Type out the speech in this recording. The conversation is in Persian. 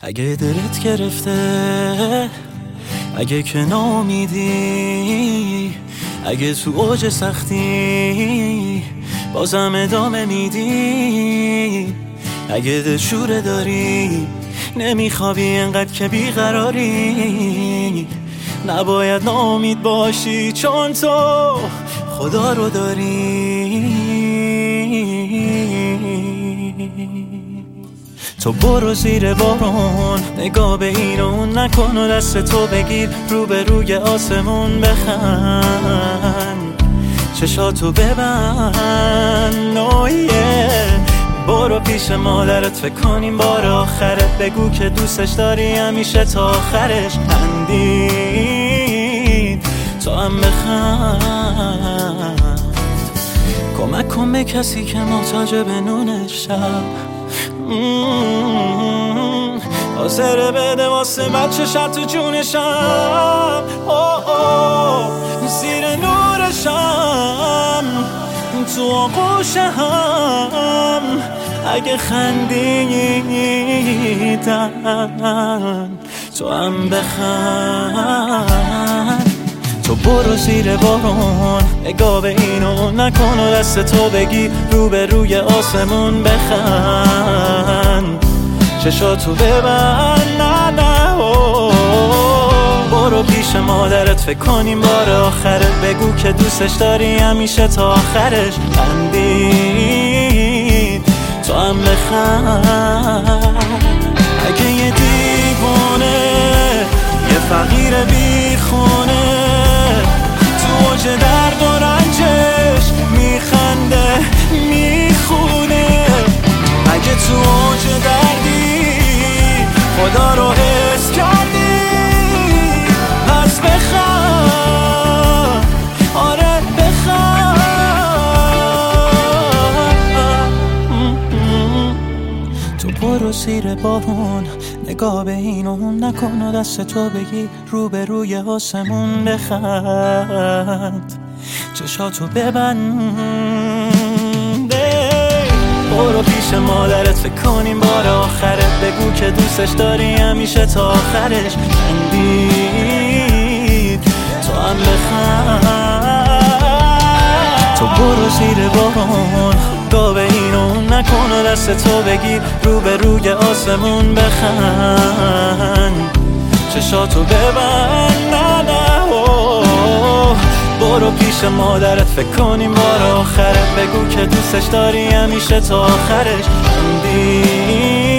اگه دلت گرفته، اگه که ناامیدی، اگه تو اوج سختی بازم ادامه میدی، اگه دلشوره داری نمیخوابی انقدر که بیقراری، نباید ناامید باشی چون تو خدا رو داری. تو برو زیر بارون، نگاه به این و اون نکن و دست تو بگیر رو به روی آسمون بخند، چشاتو ببند برو پیش مادرت فکر کنیم بار آخرت، بگو که دوستش داری همیشه تا آخرش، خندید تو هم بخند، کمک کن به کسی که محتاج به نون شب، حاضره بده واسه بچه شب تو جونشم، زیر نورشم تو آغوشم، اگه خندیدن تو هم بخند. تو برو زیر بارون، نگاه به این و نکن و دست تو بگی رو به روی آسمون بخند، چشاتو ببند برو پیش مادرت فکر کنیم بار آخرت، بگو که دوستش داری همیشه تا آخرش، خندید تو هم بخند. اگه یه دیوانه، یه فقیر بیخونه تو اوج درد و رنجش میخنده میخونه، اگه تو اوج دردی خدا رو حس کردی پس بخند، آره بخند. تو برو زیر بارون، نگاه به این و اون نکن و دست تو بگی رو به روی آسمون بخند، چشاتو ببند برو پیش مادرت فکر کنیم بار آخرت، بگو که دوستش داری همیشه تا آخرش، خندید تو هم بخند. تو برو زیر بارون، نگاه به این و اون نکن و دست تو بگیر رو به روی آسمون بخند، چشاتو ببند برو پیش مادرت فکر کنیم بار آخرت، بگو که دوستش داری همیشه تا آخرش، خندید